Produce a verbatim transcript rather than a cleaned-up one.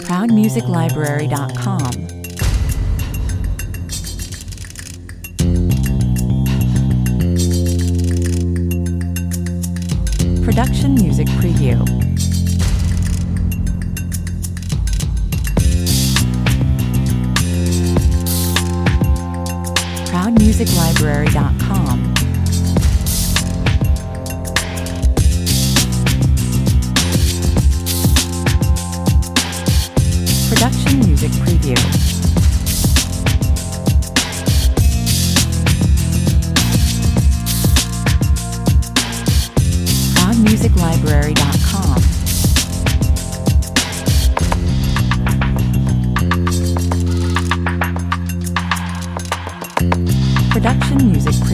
proud music library dot com. Production Music Preview. proud music library dot com. Production Music Preview. proud music library dot com. Production Music